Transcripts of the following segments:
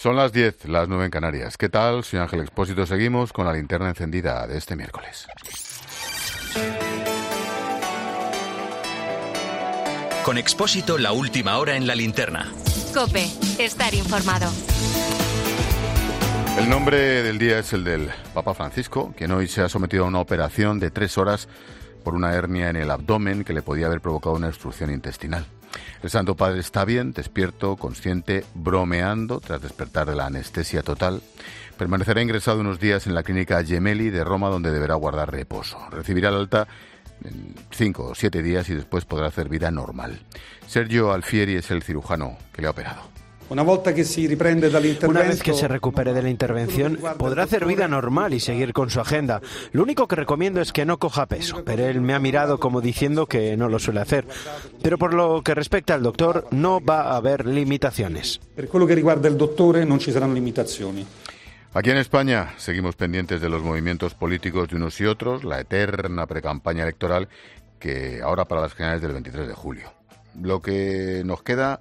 Son las 10, las 9 en Canarias. ¿Qué tal? Soy Ángel Expósito. Seguimos con la linterna encendida de este miércoles. Con Expósito, la última hora en la linterna. COPE, estar informado. El nombre del día es el del Papa Francisco, quien hoy se ha sometido a una operación de 3 horas por una hernia en el abdomen que le podía haber provocado una obstrucción intestinal. El Santo Padre está bien, despierto, consciente, bromeando tras despertar de la anestesia total. Permanecerá ingresado unos días en la clínica Gemelli de Roma, donde deberá guardar reposo. Recibirá el alta en 5 o 7 días y después podrá hacer vida normal. Sergio Alfieri es el cirujano que le ha operado. Una vez que se recupere de la intervención, podrá hacer vida normal y seguir con su agenda. Lo único que recomiendo es que no coja peso, pero él me ha mirado como diciendo que no lo suele hacer. Pero por lo que respecta al doctor, no va a haber limitaciones. Per quello che riguarda il dottore non ci saranno limitazioni. Aquí en España seguimos pendientes de los movimientos políticos de unos y otros, la eterna precampaña electoral que ahora para las generales del 23 de julio. Lo que nos queda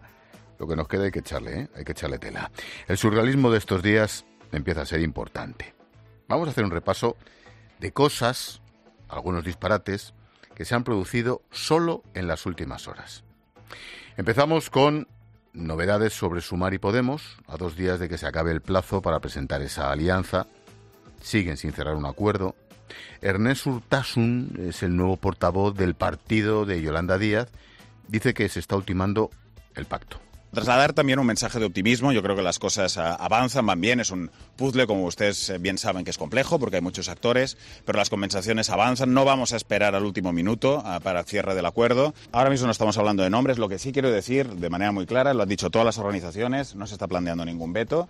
hay que echarle tela. El surrealismo de estos días empieza a ser importante. Vamos a hacer un repaso de cosas, algunos disparates, que se han producido solo en las últimas horas. Empezamos con novedades sobre Sumar y Podemos, a 2 días de que se acabe el plazo para presentar esa alianza. Siguen sin cerrar un acuerdo. Ernest Urtasun es el nuevo portavoz del partido de Yolanda Díaz. Dice que se está ultimando el pacto. Trasladar también un mensaje de optimismo. Yo creo que las cosas avanzan, van bien. Es un puzzle, como ustedes bien saben, que es complejo porque hay muchos actores, pero las conversaciones avanzan. No vamos a esperar al último minuto para el cierre del acuerdo. Ahora mismo no estamos hablando de nombres. Lo que sí quiero decir de manera muy clara, lo han dicho todas las organizaciones, no se está planteando ningún veto.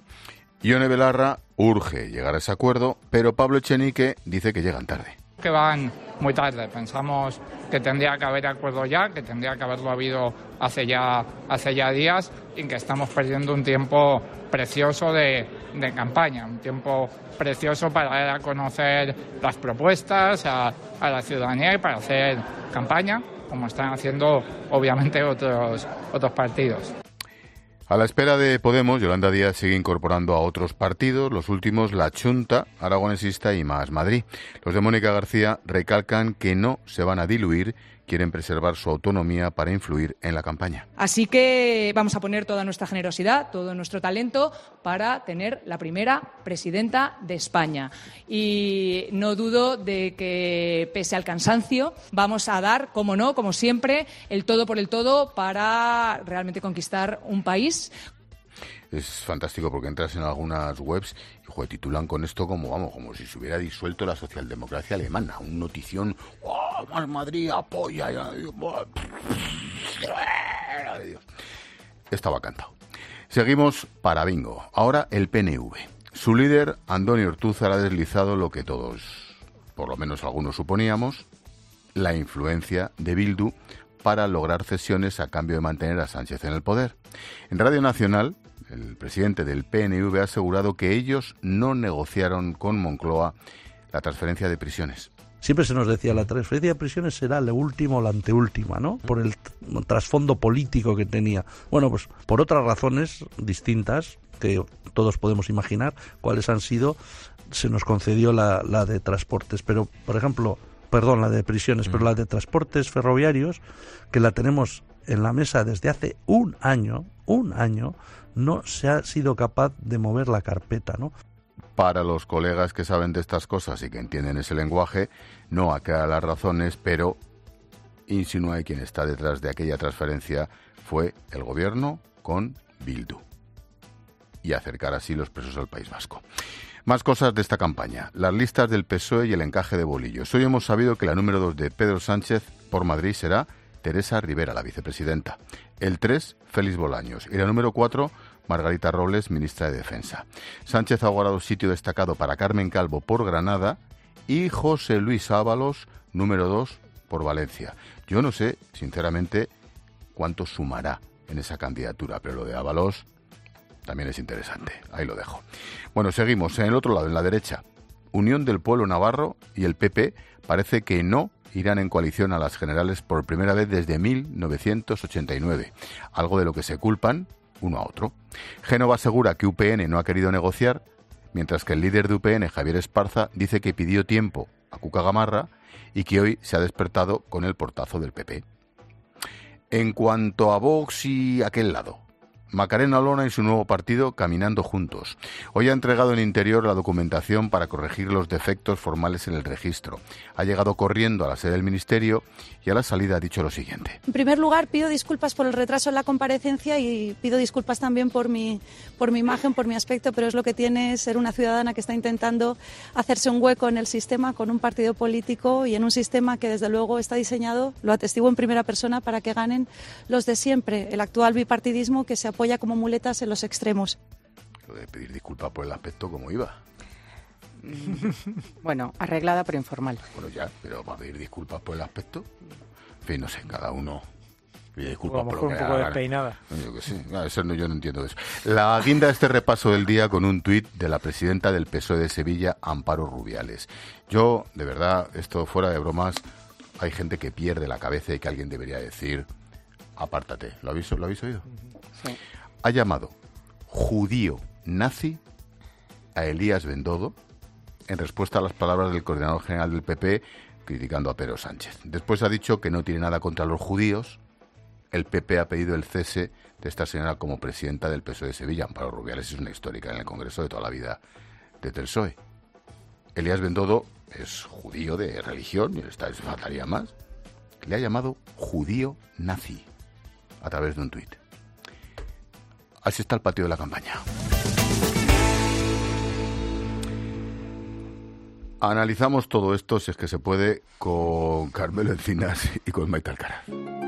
Ione Belarra urge llegar a ese acuerdo, pero Pablo Echenique dice que llegan tarde. Que van muy tarde. Pensamos que tendría que haber acuerdo ya, que tendría que haberlo habido hace ya días y que estamos perdiendo un tiempo precioso de campaña, un tiempo precioso para dar a conocer las propuestas a la ciudadanía y para hacer campaña, como están haciendo obviamente otros partidos. A la espera de Podemos, Yolanda Díaz sigue incorporando a otros partidos, los últimos la Chunta Aragonesista y Más Madrid. Los de Mónica García recalcan que no se van a diluir, quieren preservar su autonomía para influir en la campaña. Así que vamos a poner toda nuestra generosidad, todo nuestro talento para tener la primera presidenta de España. Y no dudo de que, pese al cansancio, vamos a dar, como no, como siempre, el todo por el todo para realmente conquistar un país. Es fantástico porque entras en algunas webs y titulan con esto como si se hubiera disuelto la socialdemocracia alemana. Un notición, ¡oh, Más Madrid apoya! Estaba cantado. Seguimos para bingo. Ahora el PNV. Su líder, Andoni Ortúzar, ha deslizado lo que todos, por lo menos algunos, suponíamos, la influencia de Bildu para lograr cesiones a cambio de mantener a Sánchez en el poder. En Radio Nacional, el presidente del PNV ha asegurado que ellos no negociaron con Moncloa la transferencia de prisiones. Siempre se nos decía, la transferencia de prisiones será la última o la anteúltima, ¿no? Por el trasfondo político que tenía. Bueno, pues por otras razones distintas, que todos podemos imaginar cuáles han sido, se nos concedió la de transportes. Pero, por ejemplo, la de prisiones, pero la de transportes ferroviarios, que la tenemos en la mesa desde hace un año, no se ha sido capaz de mover la carpeta, ¿no? Para los colegas que saben de estas cosas y que entienden ese lenguaje, no aclara las razones, pero insinúa que quien está detrás de aquella transferencia fue el gobierno con Bildu y acercar así los presos al País Vasco. Más cosas de esta campaña. Las listas del PSOE y el encaje de bolillos. Hoy hemos sabido que la número 2 de Pedro Sánchez por Madrid será Teresa Rivera, la vicepresidenta. El 3, Félix Bolaños. Y la número 4, Margarita Robles, ministra de Defensa. Sánchez ha guardado sitio destacado para Carmen Calvo por Granada y José Luis Ábalos, número 2, por Valencia. Yo no sé, sinceramente, cuánto sumará en esa candidatura, pero lo de Ábalos también es interesante. Ahí lo dejo. Bueno, seguimos. En el otro lado, en la derecha, Unión del Pueblo Navarro y el PP parece que no irán en coalición a las generales por primera vez desde 1989. Algo de lo que se culpan uno a otro. Génova asegura que UPN no ha querido negociar, mientras que el líder de UPN, Javier Esparza, dice que pidió tiempo a Cuca Gamarra y que hoy se ha despertado con el portazo del PP. En cuanto a Vox y aquel lado, Macarena Olona y su nuevo partido caminando juntos. Hoy ha entregado en Interior la documentación para corregir los defectos formales en el registro. Ha llegado corriendo a la sede del Ministerio y a la salida ha dicho lo siguiente. En primer lugar, pido disculpas por el retraso en la comparecencia y pido disculpas también por mi imagen, por mi aspecto, pero es lo que tiene ser una ciudadana que está intentando hacerse un hueco en el sistema con un partido político y en un sistema que desde luego está diseñado, lo atestiguo en primera persona, para que ganen los de siempre, el actual bipartidismo que se apoya como muletas en los extremos. Lo de pedir disculpas por el aspecto, ¿cómo iba? Bueno, arreglada pero informal. Bueno, ya, pero para pedir disculpas por el aspecto, en fin, no sé, cada uno pide disculpas por lo que un poco despeinada. Yo que sí, eso no, yo no entiendo eso. La guinda de este repaso del día con un tuit de la presidenta del PSOE de Sevilla, Amparo Rubiales. Yo, de verdad, esto fuera de bromas, hay gente que pierde la cabeza y que alguien debería decir, apártate. ¿Lo habéis oído? Sí. Ha llamado judío nazi a Elías Bendodo en respuesta a las palabras del coordinador general del PP criticando a Pedro Sánchez. Después ha dicho que no tiene nada contra los judíos. El PP ha pedido el cese de esta señora como presidenta del PSOE de Sevilla. Amparo Rubiales es una histórica en el Congreso de toda la vida del PSOE. Elías Bendodo es judío de religión, y les faltaría más. Le ha llamado judío nazi a través de un tuit. Así está el patio de la campaña. Analizamos todo esto, si es que se puede, con Carmelo Encinas y con Maite Alcaraz.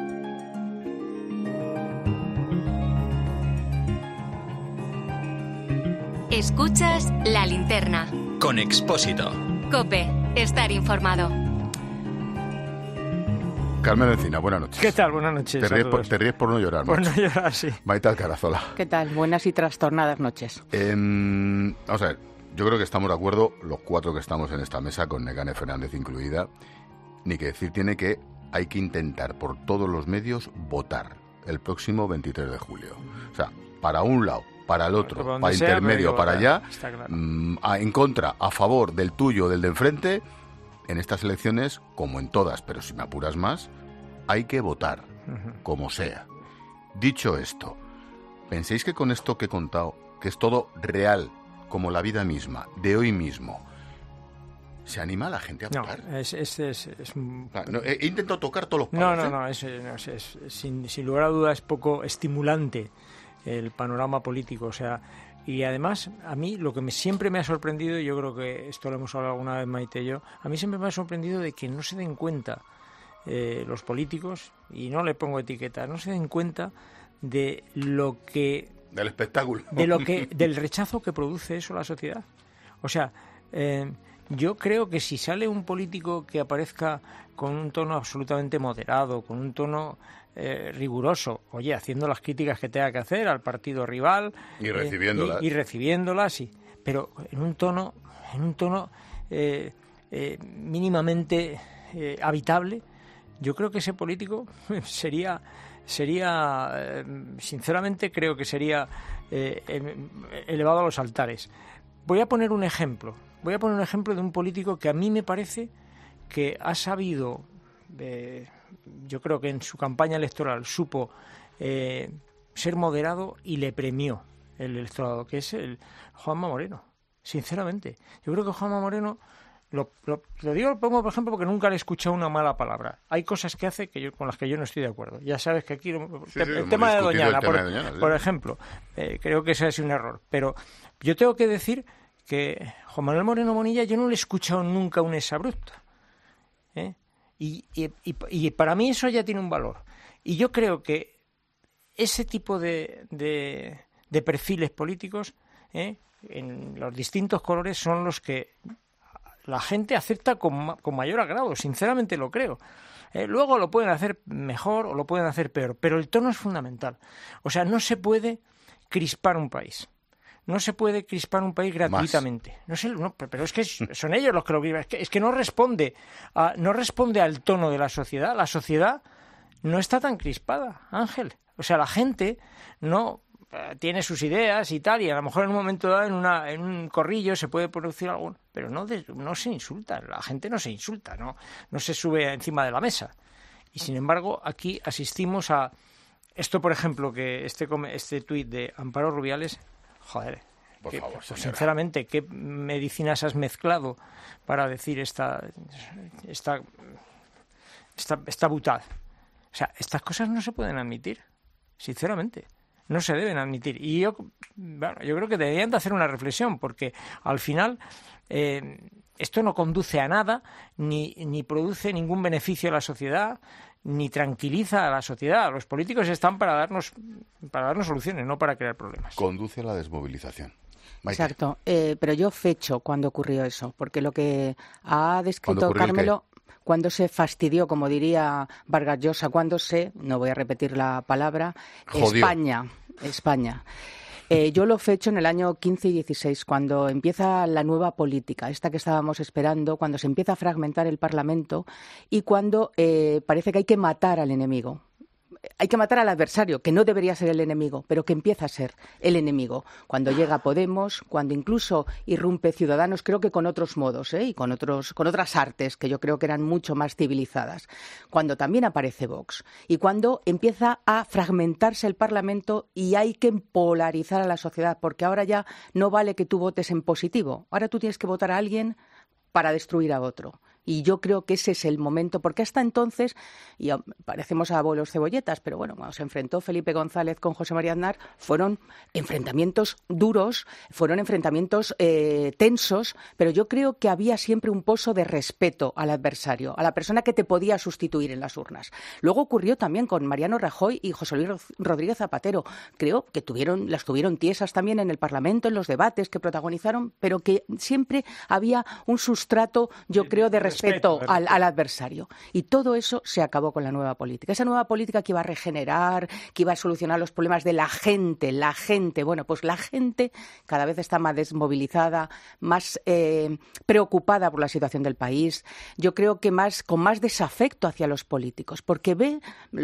Escuchas La Linterna. Con Expósito. COPE. Estar informado. Carmelo Encina, buenas noches. ¿Qué tal? Buenas noches. Te ríes por no llorar, Por macho. no llorar, sí. Maite Alcaraz, hola. ¿Qué tal? Buenas y trastornadas noches. Vamos a ver, yo creo que estamos de acuerdo, los cuatro que estamos en esta mesa, con Negane Fernández incluida, ni que decir tiene que hay que intentar por todos los medios votar el próximo 23 de julio. O sea, para un lado, para el otro, para intermedio, para allá, claro. En contra, a favor del tuyo, del de enfrente. En estas elecciones, como en todas, pero si me apuras más, hay que votar, como sea. Dicho esto, ¿pensáis que con esto que he contado, que es todo real, como la vida misma, de hoy mismo, se anima a la gente a votar? No, he intentado tocar todos los palos. No, sin lugar a dudas es poco estimulante el panorama político, o sea. Y además, a mí lo que siempre me ha sorprendido, y yo creo que esto lo hemos hablado alguna vez Maite y yo, a mí siempre me ha sorprendido de que no se den cuenta los políticos, y no le pongo etiqueta, no se den cuenta de lo que... Del espectáculo. Del rechazo que produce eso a la sociedad. O sea, yo creo que si sale un político que aparezca con un tono absolutamente moderado, con un tono... riguroso, oye, haciendo las críticas que tenga que hacer al partido rival y recibiéndolas, y recibiéndolas, sí, pero en un tono mínimamente habitable. Yo creo que ese político sería sinceramente creo que sería elevado a los altares. Voy a poner un ejemplo de un político que a mí me parece que ha sabido yo creo que en su campaña electoral supo ser moderado y le premió el electorado, que es el Juanma Moreno. Sinceramente, yo creo que Juanma Moreno, lo pongo por ejemplo porque nunca le he escuchado una mala palabra. Hay cosas que hace con las que yo no estoy de acuerdo. Ya sabes que aquí el tema de Doñana, por ejemplo, creo que ese es un error. Pero yo tengo que decir que Juan Manuel Moreno Bonilla yo no le he escuchado nunca un exabrupto. Y para mí eso ya tiene un valor. Y yo creo que ese tipo de perfiles políticos en los distintos colores son los que la gente acepta con mayor agrado. Sinceramente lo creo. Luego lo pueden hacer mejor o lo pueden hacer peor, pero el tono es fundamental. O sea, no se puede crispar un país. No se puede crispar un país gratuitamente. Pero es que son ellos los que lo viven. Es que no responde al tono de la sociedad. La sociedad no está tan crispada, Ángel. O sea, la gente no tiene sus ideas y tal, y a lo mejor en un momento dado, en un corrillo se puede producir algo, pero no se insulta, la gente no se insulta, no se sube encima de la mesa. Y sin embargo, aquí asistimos a esto, por ejemplo, que este tuit de Amparo Rubiales, joder, por favor, pues sinceramente, ¿qué medicinas has mezclado para decir esta butad? O sea, estas cosas no se pueden admitir, sinceramente. No se deben admitir. Y yo creo que deberían de hacer una reflexión, porque al final esto no conduce a nada, ni produce ningún beneficio a la sociedad, ni tranquiliza a la sociedad. Los políticos están para darnos soluciones, no para crear problemas. Conduce a la desmovilización. Maite. Exacto. Pero yo fecho cuando ocurrió eso, porque lo que ha descrito Carmelo... Cuando se fastidió, como diría Vargas Llosa, no voy a repetir la palabra, jodió. España. Yo lo fecho en el año 15 y 16, cuando empieza la nueva política, esta que estábamos esperando, cuando se empieza a fragmentar el Parlamento y cuando parece que hay que matar al enemigo. Hay que matar al adversario, que no debería ser el enemigo, pero que empieza a ser el enemigo. Cuando llega Podemos, cuando incluso irrumpe Ciudadanos, creo que con otros modos, y con otras artes que yo creo que eran mucho más civilizadas. Cuando también aparece Vox y cuando empieza a fragmentarse el Parlamento y hay que polarizar a la sociedad, porque ahora ya no vale que tú votes en positivo. Ahora tú tienes que votar a alguien para destruir a otro. Y yo creo que ese es el momento, porque hasta entonces, y parecemos abuelos cebolletas, pero bueno, cuando se enfrentó Felipe González con José María Aznar, fueron enfrentamientos duros, fueron enfrentamientos tensos, pero yo creo que había siempre un pozo de respeto al adversario, a la persona que te podía sustituir en las urnas. Luego ocurrió también con Mariano Rajoy y José Luis Rodríguez Zapatero. Creo que las tuvieron tiesas también en el Parlamento, en los debates que protagonizaron, pero que siempre había un sustrato, yo creo, de respeto al adversario. Y todo eso se acabó con la nueva política. Esa nueva política que iba a regenerar, que iba a solucionar los problemas de la gente. Bueno, pues la gente cada vez está más desmovilizada, más preocupada por la situación del país. Yo creo que con más desafecto hacia los políticos, porque ve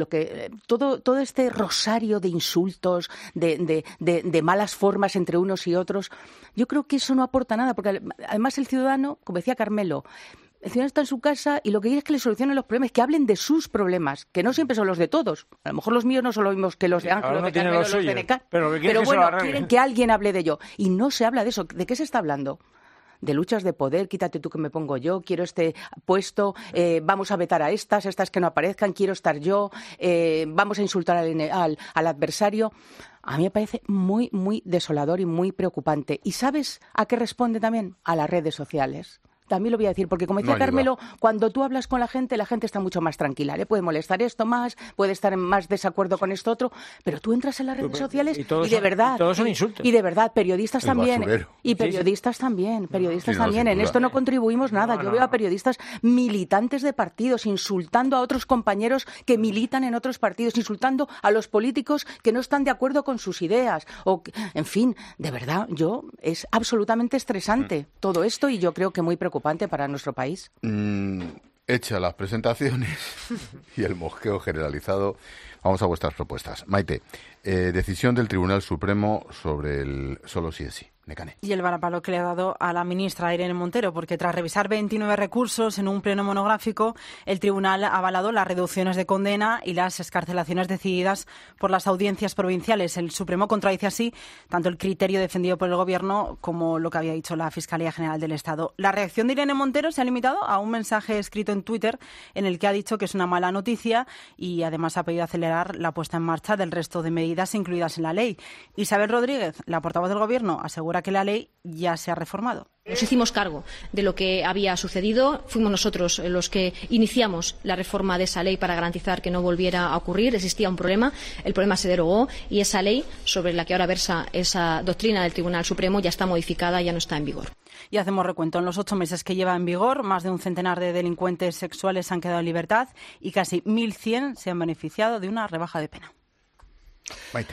todo este rosario de insultos, de malas formas entre unos y otros. Yo creo que eso no aporta nada, porque además el ciudadano, como decía Carmelo, el ciudadano está en su casa y lo que quiere es que le solucionen los problemas, que hablen de sus problemas, que no siempre son los de todos. A lo mejor los míos no son los mismos que los de Ángel, los de Carmelo, los de Necar. Pero bueno, quieren que alguien hable de ello. Y no se habla de eso. ¿De qué se está hablando? De luchas de poder, quítate tú que me pongo yo, quiero este puesto, vamos a vetar a estas que no aparezcan, quiero estar yo, vamos a insultar al adversario. A mí me parece muy, muy desolador y muy preocupante. ¿Y sabes a qué responde también? A las redes sociales. También lo voy a decir, porque como decía Carmelo, cuando tú hablas con la gente está mucho más tranquila. Le puede molestar esto más, puede estar en más desacuerdo con esto otro, pero tú entras en las redes sociales y de verdad, todos son insultos. Y de verdad, periodistas también, en esto no contribuimos nada. Yo veo a periodistas militantes de partidos insultando a otros compañeros que militan en otros partidos, insultando a los políticos que no están de acuerdo con sus ideas. En fin, de verdad, es absolutamente estresante todo esto y yo creo que muy preocupante para nuestro país. Hecha las presentaciones y el mosqueo generalizado, vamos a vuestras propuestas. Maite, decisión del Tribunal Supremo sobre el solo sí es sí. Nekane. Y el varapalo que le ha dado a la ministra Irene Montero, porque tras revisar 29 recursos en un pleno monográfico, el tribunal ha avalado las reducciones de condena y las excarcelaciones decididas por las audiencias provinciales. El Supremo contradice así tanto el criterio defendido por el Gobierno como lo que había dicho la Fiscalía General del Estado. La reacción de Irene Montero se ha limitado a un mensaje escrito en Twitter en el que ha dicho que es una mala noticia y además ha pedido acelerar la puesta en marcha del resto de medidas incluidas en la ley. Isabel Rodríguez, la portavoz del Gobierno, asegura que la ley ya se ha reformado. Nos hicimos cargo de lo que había sucedido. Fuimos nosotros los que iniciamos la reforma de esa ley para garantizar que no volviera a ocurrir. Existía un problema, el problema se derogó y esa ley sobre la que ahora versa esa doctrina del Tribunal Supremo ya está modificada, ya no está en vigor. Y hacemos recuento. En los 8 meses que lleva en vigor, más de un centenar de delincuentes sexuales han quedado en libertad y casi 1.100 se han beneficiado de una rebaja de pena. Maite.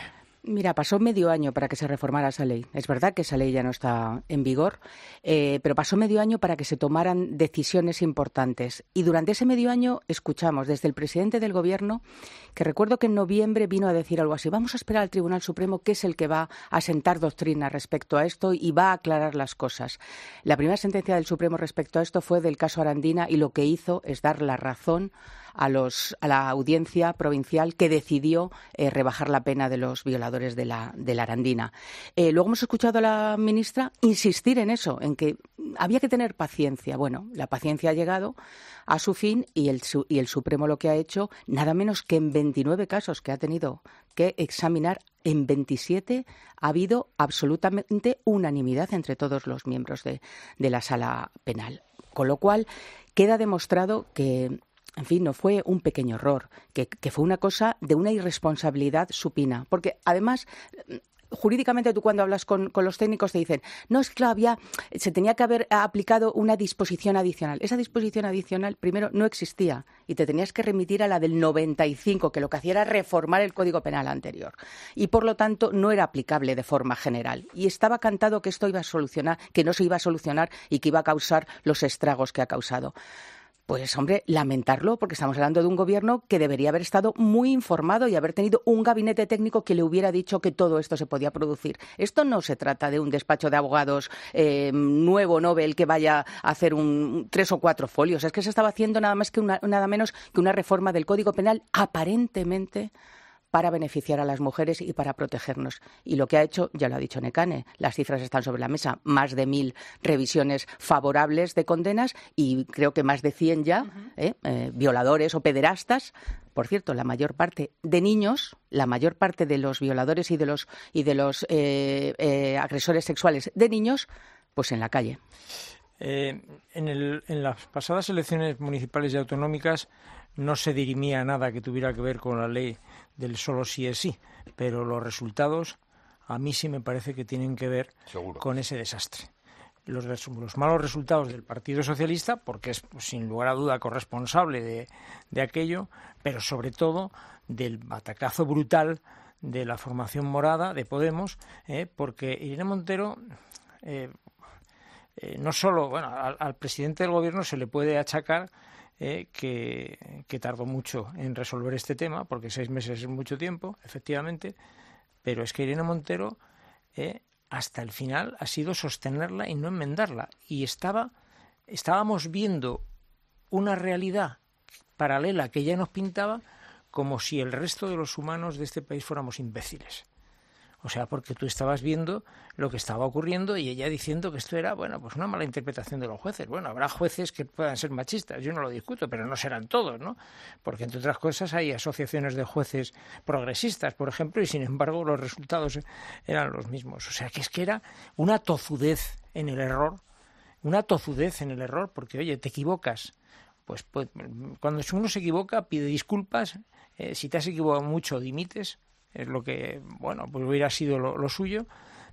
Mira, pasó medio año para que se reformara esa ley. Es verdad que esa ley ya no está en vigor, pero pasó medio año para que se tomaran decisiones importantes. Y durante ese medio año escuchamos desde el presidente del Gobierno, que recuerdo que en noviembre vino a decir algo así: vamos a esperar al Tribunal Supremo, que es el que va a sentar doctrina respecto a esto y va a aclarar las cosas. La primera sentencia del Supremo respecto a esto fue del caso Arandina, y lo que hizo es dar la razón a la audiencia provincial, que decidió rebajar la pena de los violadores de la Arandina. Luego hemos escuchado a la ministra insistir en eso, en que había que tener paciencia. Bueno, la paciencia ha llegado a su fin y el Supremo lo que ha hecho, nada menos que en 29 casos que ha tenido que examinar, en 27 ha habido absolutamente unanimidad entre todos los miembros de la Sala Penal. Con lo cual, queda demostrado que, en fin, no fue un pequeño error, que fue una cosa de una irresponsabilidad supina. Porque, además, jurídicamente tú cuando hablas con los técnicos te dicen: no, es que claro, se tenía que haber aplicado una disposición adicional. Esa disposición adicional, primero, no existía y te tenías que remitir a la del 95, que lo que hacía era reformar el Código Penal anterior. Y, por lo tanto, no era aplicable de forma general. Y estaba cantado que esto iba a solucionar, que no se iba a solucionar y que iba a causar los estragos que ha causado. Pues, hombre, lamentarlo, porque estamos hablando de un gobierno que debería haber estado muy informado y haber tenido un gabinete técnico que le hubiera dicho que todo esto se podía producir. Esto no se trata de un despacho de abogados nuevo, Nobel, que vaya a hacer 3 o 4 folios. Es que se estaba haciendo nada menos que una reforma del Código Penal aparentemente para beneficiar a las mujeres y para protegernos. Y lo que ha hecho, ya lo ha dicho Nekane, las cifras están sobre la mesa, más de 1000 revisiones favorables de condenas y creo que más de 100 ya, violadores o pederastas. Por cierto, la mayor parte de niños, la mayor parte de los violadores y de los agresores sexuales de niños, pues en la calle. En las pasadas elecciones municipales y autonómicas no se dirimía nada que tuviera que ver con la ley del solo sí es sí, pero los resultados a mí sí me parece que tienen que ver con ese desastre. Los malos resultados del Partido Socialista, porque es sin lugar a duda corresponsable de aquello, pero sobre todo del batacazo brutal de la formación morada de Podemos, porque Irene Montero no solo, bueno, al presidente del gobierno se le puede achacar que tardó mucho en resolver este tema, porque 6 meses es mucho tiempo, efectivamente, pero es que Irene Montero hasta el final ha sido sostenerla y no enmendarla. Y estábamos viendo una realidad paralela que ella nos pintaba como si el resto de los humanos de este país fuéramos imbéciles. O sea, porque tú estabas viendo lo que estaba ocurriendo y ella diciendo que esto era, bueno, pues una mala interpretación de los jueces. Bueno, habrá jueces que puedan ser machistas, yo no lo discuto, pero no serán todos, ¿no? Porque, entre otras cosas, hay asociaciones de jueces progresistas, por ejemplo, y sin embargo los resultados eran los mismos. O sea, que es que era una tozudez en el error, porque, oye, te equivocas. Pues cuando uno se equivoca, pide disculpas. Si te has equivocado mucho, dimites. Es lo que, bueno, pues hubiera sido lo suyo,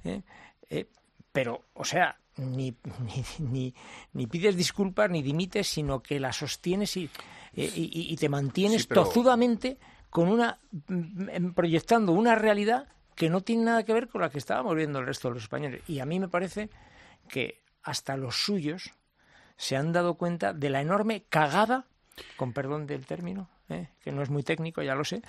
pero, o sea, ni pides disculpas ni dimites, sino que la sostienes y te mantienes tozudamente proyectando una realidad que no tiene nada que ver con la que estábamos viendo el resto de los españoles. Y a mí me parece que hasta los suyos se han dado cuenta de la enorme cagada, con perdón del término, que no es muy técnico, ya lo sé,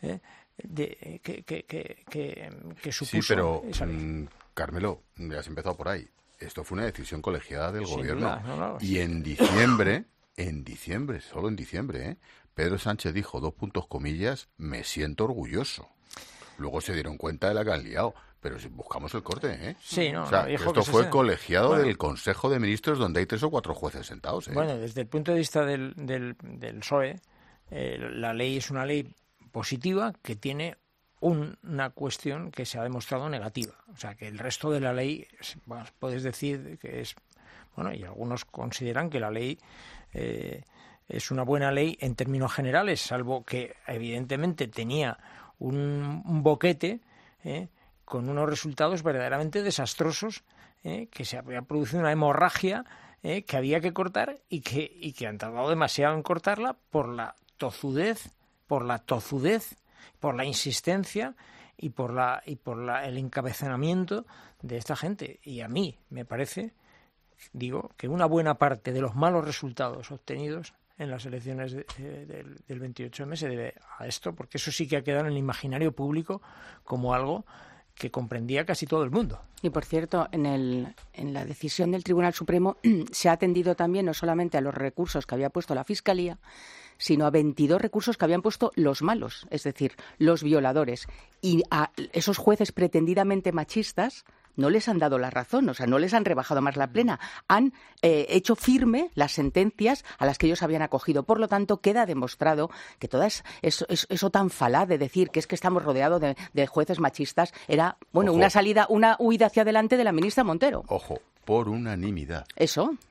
que supuso. Sí, pero Carmelo, ya has empezado por ahí. Esto fue una decisión colegiada del gobierno. No, y sí. en diciembre, solo en diciembre, Pedro Sánchez dijo, 2 puntos comillas, me siento orgulloso. Luego se dieron cuenta de la que han liado. Pero si buscamos el corte, Sí, no, o sea, dijo esto fue colegiado bueno, del Consejo de Ministros, donde hay 3 o 4 jueces sentados, Bueno, desde el punto de vista del PSOE, la ley es una ley positiva que tiene una cuestión que se ha demostrado negativa. O sea, que el resto de la ley, bueno, puedes decir que es... Bueno, y algunos consideran que la ley es una buena ley en términos generales, salvo que evidentemente tenía un boquete, con unos resultados verdaderamente desastrosos, que se había producido una hemorragia que había que cortar y que han tardado demasiado en cortarla por la tozudez, por la insistencia y por el encabezonamiento de esta gente. Y a mí me parece, digo, que una buena parte de los malos resultados obtenidos en las elecciones del 28M se debe a esto, porque eso sí que ha quedado en el imaginario público como algo que comprendía casi todo el mundo. Y por cierto, en la decisión del Tribunal Supremo se ha atendido también no solamente a los recursos que había puesto la Fiscalía, sino a 22 recursos que habían puesto los malos, es decir, los violadores. Y a esos jueces pretendidamente machistas no les han dado la razón, o sea, no les han rebajado más la pena. Han hecho firme las sentencias a las que ellos habían acogido. Por lo tanto, queda demostrado que todo eso tan falaz de decir que es que estamos rodeados de jueces machistas era, bueno, una huida hacia adelante de la ministra Montero. Ojo, por unanimidad. Eso.